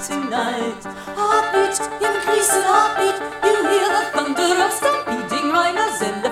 tonight. Heartbeat, increase in heartbeat. You hear the thunder of stampeding rhinos in the